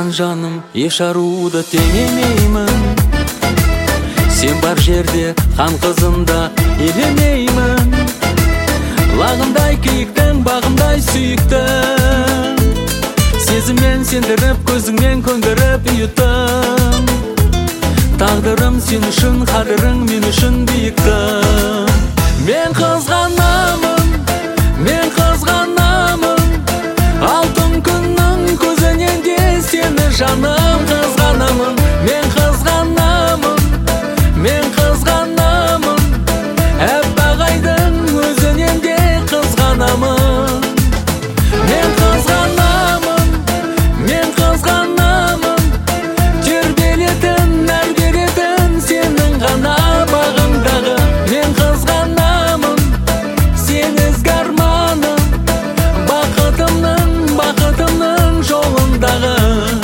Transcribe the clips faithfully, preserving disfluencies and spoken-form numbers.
Саған жаным еш аруды теңемеймін, сен бар жерде хан қызында елемеймін. Лағындай киіктің бағындай сүйіктім, сезіммен сендіріп көзіңмен көндіріп ұйыттым. Тағдырым сен үшін, қадірің мен үшін биіктім. Мен қызғанамын, мен қызғанамын, алтын күннің көзінен де сені жаным қызғанамын. Мен қызғанамын, мен қызғанамын, әппақ айдың өзінен де қызғанамын. Мен қызғанамын, мен қызғанамын, тербелетін, нәр беретін сенің ғана бағыңдағы. Мен қызғанамын, сен ізгі арманым, бақытымның, бақытымның жолындағы.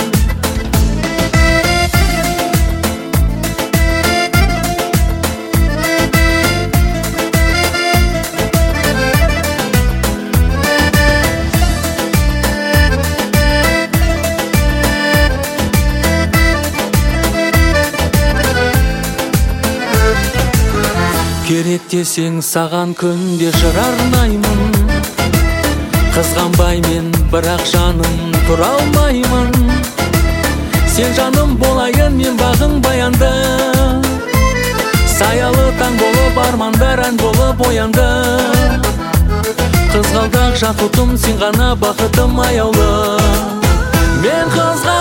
Керек десең саған күнде жыр арнаймын, қызғанбай мен бірақ жаным тұра алмаймын. Сен жаным болайын, мен бағың баянды, саялы таң болып армандар ән болып оянды. Қызғалдақ жақұтым, сен ғана бақытым аяулы. Мен қызға